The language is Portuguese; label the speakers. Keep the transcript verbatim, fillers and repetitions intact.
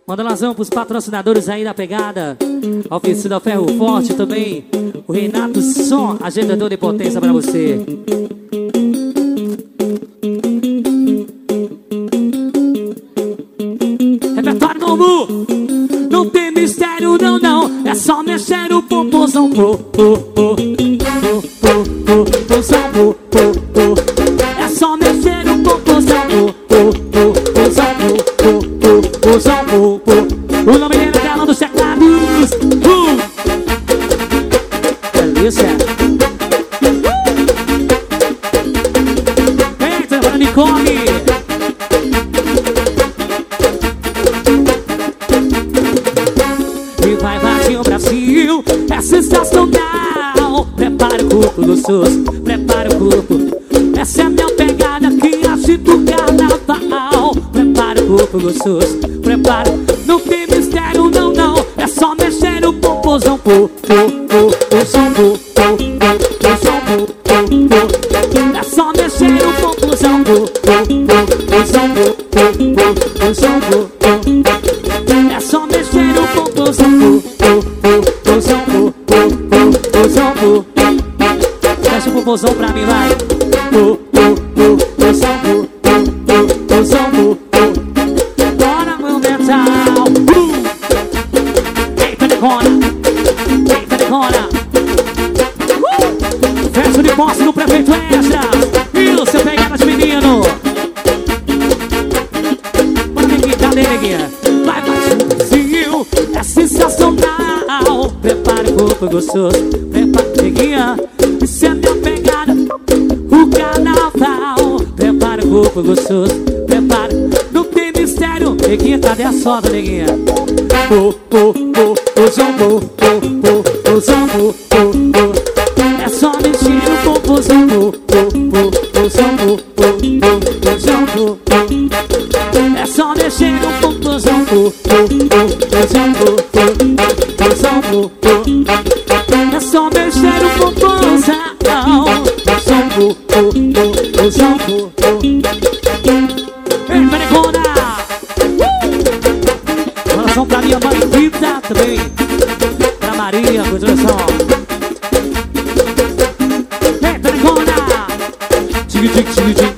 Speaker 1: Manda lazão pros patrocinadores aí da pegada. A Oficina Ferro Forte também. O Renato Som, agendador de potência pra você. Repertório novo. Não tem mistério, não, não. É só mexer o popozão. Oh, oh, oh. Oh, oh, oh. Popozão, oh, oh, oh. É só mexer o popozão. Oh, oh, oh. Popozão, oh, oh, oh. Popozão, oh, oh. O nome dele é Galão dos Teclados. Uh! Delícia. Eita, para Nicole. E vai invadir o Brasil. É sensacional. Prepara o corpo gostoso. Prepara o corpo. Essa é a minha pegada que agita o carnaval. Prepara o corpo gostoso. Prepara. Não tem mistério, não, não. É só mexer o popozão. Oh, oh, oh, popozão. Oh, oh, oh, popozão. Oh, oh, oh. É só mexer o popozão. Oh, oh, oh, popozão. Oh, oh, oh, popozão. Oh, oh. É só mexer o popozão. Oh, oh, oh, popozão. Oh, oh, oh, popozão. Oh. Fecha o popozão pra mim, vai. Oh, oh, oh, popozão. Oh, oh, oh, popozão. Oh, oh. Bora, meu metal. Uh! Eita, decora. Eita, decora. Uh! Festa de posse do prefeito Extra. Isso, pegada de menino. Bora, neguinha, cadê, neguinha? Vai, Brasil, é sensacional. Prepara o corpo gostoso. Prepara, neguinha. Isso é minha pegada. O carnaval. Prepara o corpo gostoso. Prepara. Não tem mistério. Neguinha, cadê a soda, neguinha? Oh, oh, oh, oh, zambo. Oh, oh, oh, zambo. Oh, oh. É só mexer o popozão. Oh, oh, oh, oh, zambo. Oh, oh, oh, zambo. É só mexer o popozão. Oh, oh, oh, oh, zambo. Oh, oh, zambo. É só mexer o popozão. Zambo. Oh, oh, oh, zambo. Ei, Perecona! Uh! Pra minha bandida também. Pra Maria, continuação. Ei, Perecona! Tig, tig, tig, tig.